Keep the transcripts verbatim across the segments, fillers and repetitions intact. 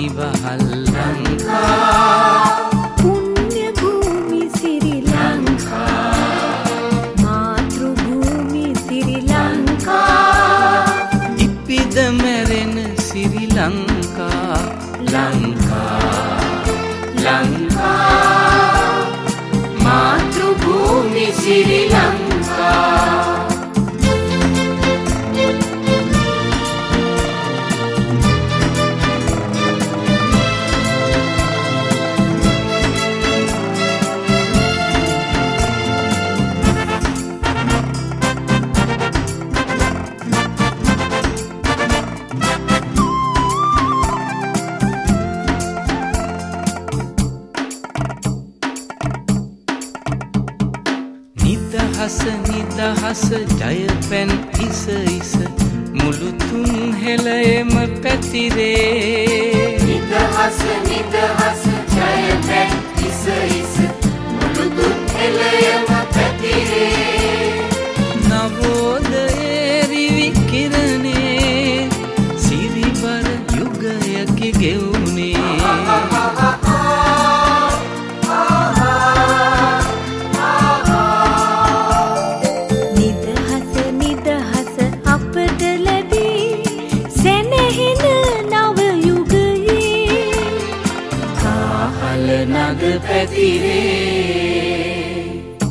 නිවහල් ලංකා පුණ්‍ය භූමි සිරි ලංකා මාතෘ භූමි සිරි ලංකා ඉපිද මැරෙන සිරි ලංකා ලංකා ලංකා මාතෘ භූමි සිරි ලංකා නිදහස නිදහස ජය පැන් ඉස ඉස මුළු තුන් හෙළයම පැතිරේ නිදහස නිදහස ජය පැන් ඉස ඉස මුළු තුන් හෙළයම පැතිරේ නවෝදයේ රිවි කිරණේ සිරිබර යුගයක ගෙවුනේ නග පැතිරේ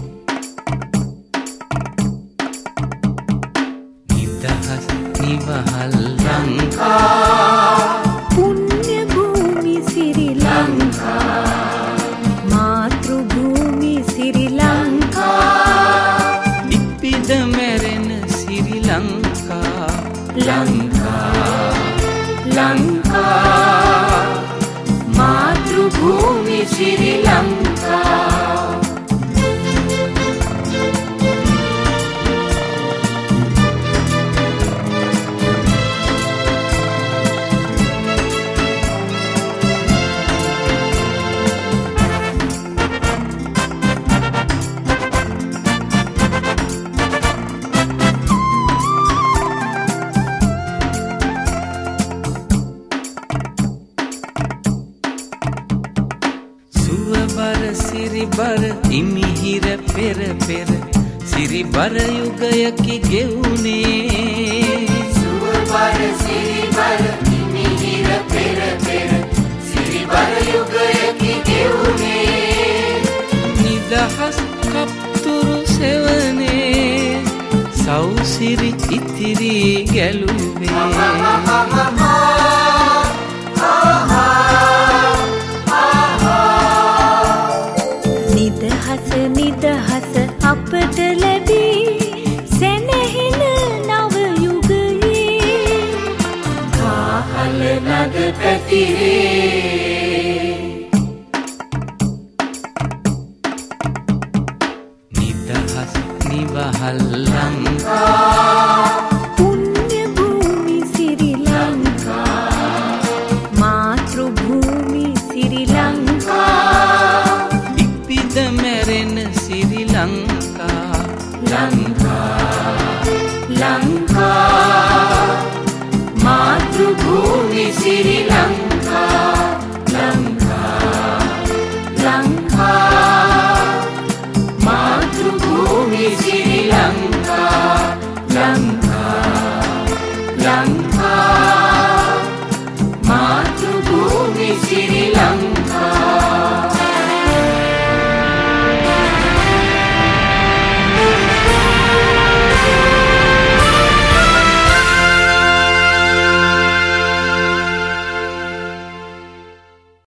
නිදහස් නිවහල් ලංකා පුණ්‍ය භූමි සිරි ලංකා මාතෘ භූමි සිරි ලංකා ඉපිද මැරෙන සිරි ලංකා ලංකා ලංකා මාතෘ භූමි සිරි ලංකා බර සිරිබර ඉමිහිර පෙර පෙර සිරිබර යුගයකි ගෙවුනේ සුවබර සිරිබර ඉමිහිර පෙර පෙර සිරිබර යුගයකි ගෙවුනේ නිදහස් කප්තුරු සෙවනේ සෞසිරි ඉතිරි ගැලුවේ නිදහස නිදහස අපට ලැබී සැනහෙන නව යුගයේ කාහල නග පැතිරේ නිදහස් නිවහල් ලංකා පුණ්‍ය භූමි සිරි ලංකා මාතෘ භූමි සිරි ලංකා ඉපිද මැරෙන සිරි ලංකා ලංකා ලංකා මාතෘ භූමි සිරි ලංකා ලංකා ලංකා මාතෘ භූමි සිරි